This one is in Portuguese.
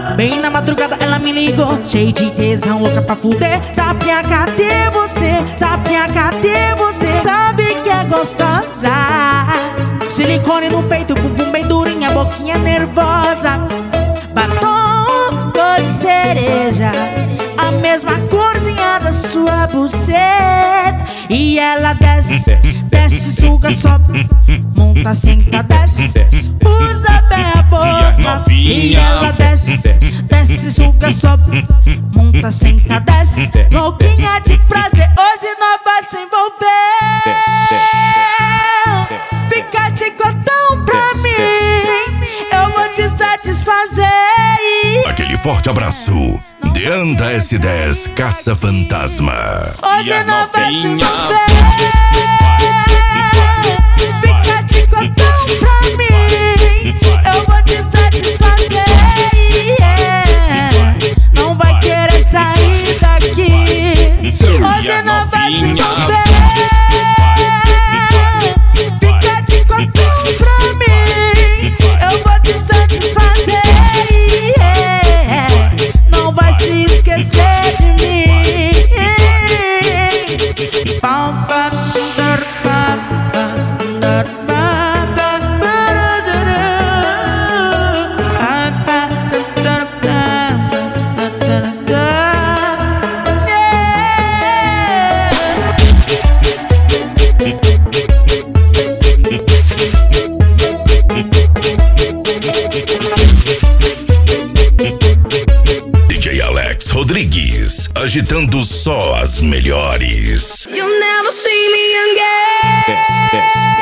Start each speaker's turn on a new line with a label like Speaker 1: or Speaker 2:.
Speaker 1: Bem na madrugada ela me ligou, cheio de tesão, louca pra fuder. Sapinha, cadê você? Sapinha, cadê você? Sabe que é gostosa. Silicone no peito, bumbum bem durinha, boquinha nervosa. Batom cor de cereja, a mesma corzinha da sua buceta. E ela desce, desce, suga, sobe, monta, senta, desce, usa bem a boca. E ela desce, desce, suga, sobe, monta, senta, desce, louquinha de prazer, hoje nós vai se envolver. Fica de cotão pra mim, eu vou te satisfazer.
Speaker 2: Aquele forte abraço de Anda S10 Caça Fantasma.
Speaker 1: Hoje nós vai se envolver. Fica de cotão pra mim, eu vou te satisfazer. Não vai querer sair daqui. Hoje nós vai se envolver. Fica de cotão pra mim, eu vou te satisfazer. Não vai se esquecer de mim.
Speaker 2: DJ Alex Rodrigues, agitando só as melhores.
Speaker 3: You'll never see me again.